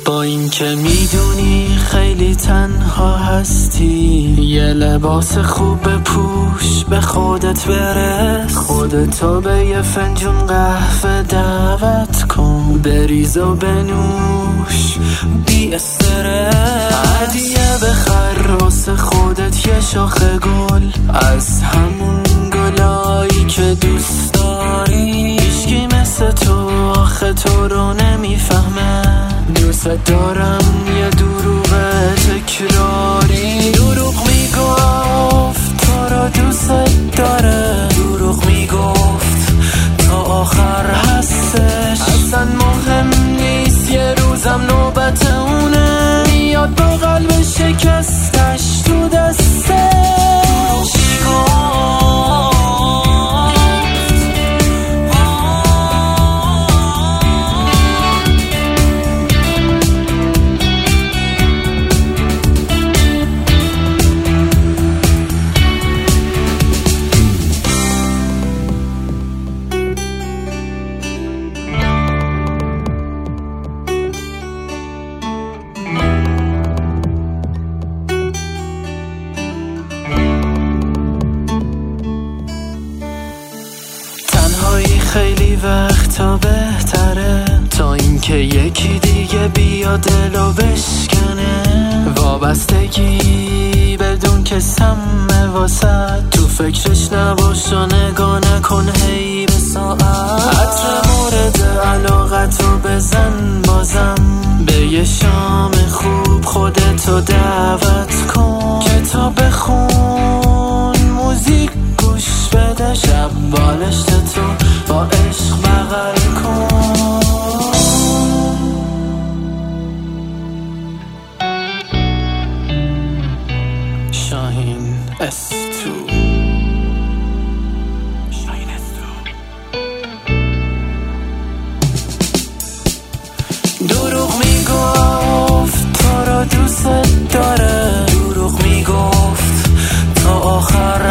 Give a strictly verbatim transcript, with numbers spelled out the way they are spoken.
با این که میدونی خیلی تنها هستی، یه لباس خوب بپوش، به خودت برس، خودتو به یه فنجون قهوه دعوت کن، بریز و بنوش بی استرس، هدیه بخر واسه خودت یه شاخه گل از همون گلایی که دوست داری. هیچکی مثل تو آخه تو رو نمیفهمه، دوست دارم یه دروغ تکراری. دروغ میگفت تو رو دوست داره، دروغ میگفت تا آخر هستش، اصلا مهم نیست یه روزم نوبت اونه، میاد با قلب شکستش تو دستش. خیلی وقتا بهتره تا اینکه یکی دیگه بیا دلو بشکنه، وابستگی بدون که سمه واسد، تو فکرش نباش و نگاه نکن هی به ساعت، عطر مورد علاقتو بزن بازم، به یه شام خوب خودتو دعوت کن، کتاب بخون، موزیک گوش بده، شب بالشتو با عشق بغل کن. شاهین استو شاهین استو دروغ میگفت تو رو دوست داره، دروغ میگفت تا آخر